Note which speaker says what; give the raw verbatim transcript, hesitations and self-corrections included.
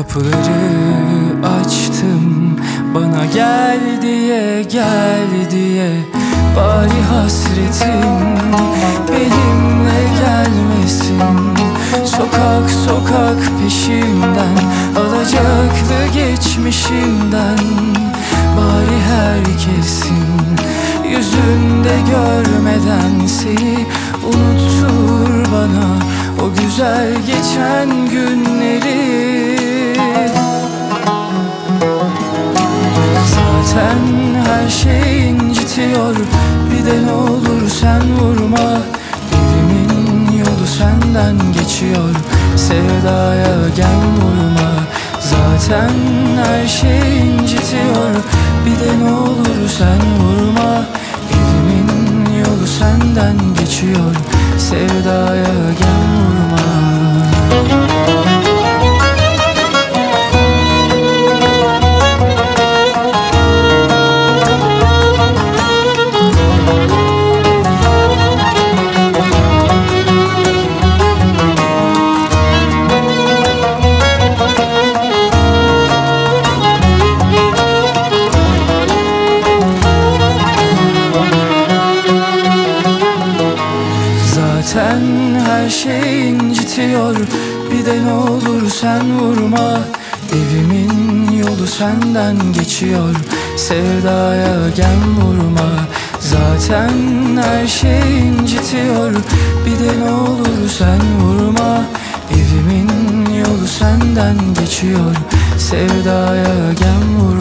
Speaker 1: Kapıları açtım bana gel diye, gel diye. Bari hasretin benimle gelmesin. Sokak sokak peşimden, alacaklı geçmişimden. Bari herkesin yüzünde görmeden seni unuttur bana o güzel geçen günleri. Zaten her şey incitiyor, bir de ne olur sen vurma. Evimin yolu senden geçiyor, sevdaya gem vurma. Zaten her şey incitiyor, bir de ne olur sen vurma. Evimin yolu senden geçiyor, sevdaya gem vurma. Zaten her şey incitiyor, bir de ne olur sen vurma. Evimin yolu senden geçiyor, sevdaya gem vurma. Zaten her şey incitiyor, bir de ne olur sen vurma. Evimin yolu senden geçiyor, sevdaya gem vurma.